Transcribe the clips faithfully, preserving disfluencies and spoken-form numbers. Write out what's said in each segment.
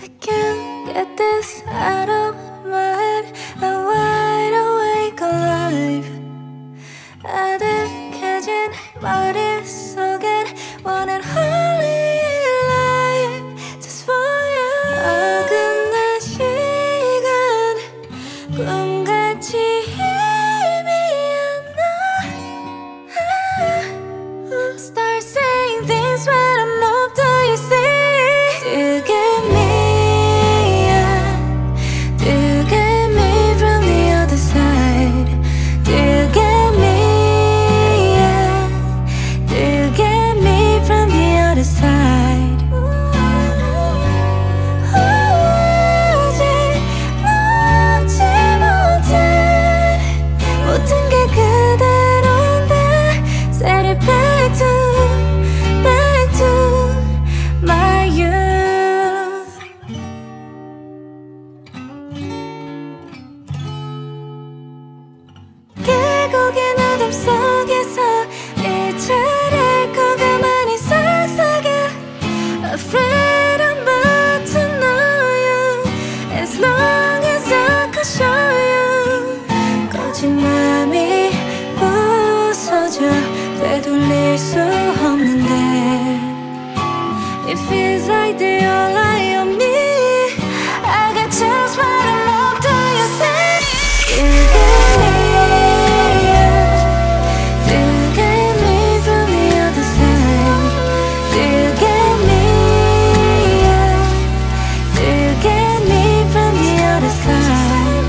I can't get this out of my head. I'm wide awake, alive. 아득해진 머릿속엔 one and only life just for you. 어긋난 시간 꿈같이 희미한 나. Start saying things when I'm up, do you see? To get me, yeah. To get me from the other side. To get me, yeah. To get me from the other side. 오직 놓지 못해 모든 게 그대로인데 Set it back to, back to my youth. 결국엔 어둠 속에서 잊으려고 가만히 속삭여 Afraid I'm about to know you As long as I can show you 거친 맘이 부서져 되돌릴 수 없는데 It feels like they all lie on me I got chills when I'm up, do you see? You get me, yeah. You get me from the other side. You get me, yeah. You get me from the other side.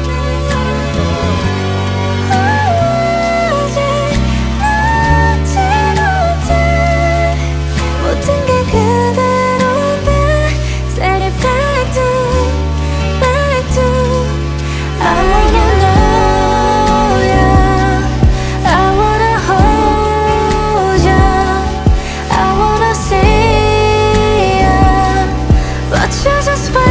오직 놓지 못해 모든 게 그대로인데 Set it back to, back to I wanna know ya I wanna hold ya I wanna see ya But you just